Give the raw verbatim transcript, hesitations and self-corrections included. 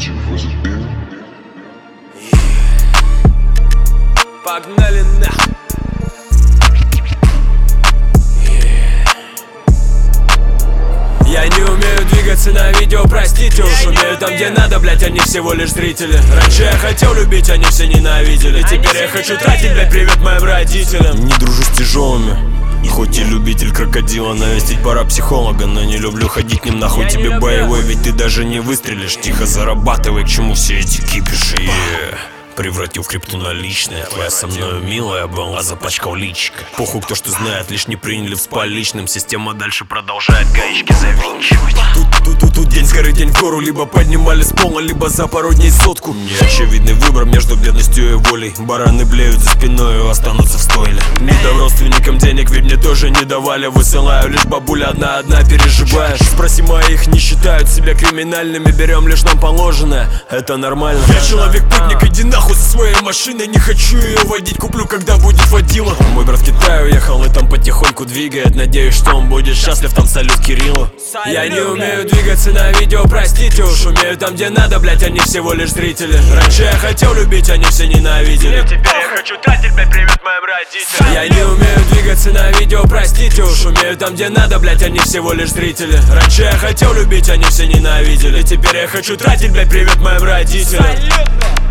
Погнали нахуй. Я не умею двигаться на видео, простите уж. Умею там, где надо, блять, они всего лишь зрители. Раньше я хотел любить, они все ненавидели. Теперь я хочу тратить, блять, привет моим родителям. Не дружу с тяжелыми. Хоть и любитель крокодила, навестить пора психолога, но не люблю ходить к ним нахуй тебе боевой, ведь ты даже не выстрелишь. Тихо зарабатывай, к чему все эти кипиши, yeah. Превратил в крипту наличные. Твоя со мною милая была, запачкал личико. Похуй, кто что знает, лишь не приняли в спа личным. Система дальше продолжает гаечки завинчивать. Тут, тут, тут, тут день с горы, день в гору. Либо поднимали с пола, либо за пару дней сотку. Неочевидный выбор между бедностью и волей. Бараны блеют за спиной и останутся в стойле. Не дам родственникам денег, ведь мне тоже не давали. Высылаю лишь бабуля одна-одна, переживаешь. Спроси моих, не считают себя криминальными. Берем лишь нам положенное, это нормально. Я человек-путник, иди нахуй со своей машиной. Не хочу ее водить, куплю, когда будет водила. Мой брат в Китай уехал и там потихоньку двигает. Надеюсь, что он будет счастлив, там салют Кириллу. Я не умею двигаться на видео, простите уж. Умею там, где надо, блять, они всего лишь зрители. Раньше я хотел любить, они все ненавидели. Теперь я хочу тратить, блять, привет моим родителям. Я не умею двигаться на видео, простите уж. Умею там, где надо, блять, они всего лишь зрители. Раньше я хотел любить, они все ненавидели. Теперь я хочу тратить, блять, привет моим родителям.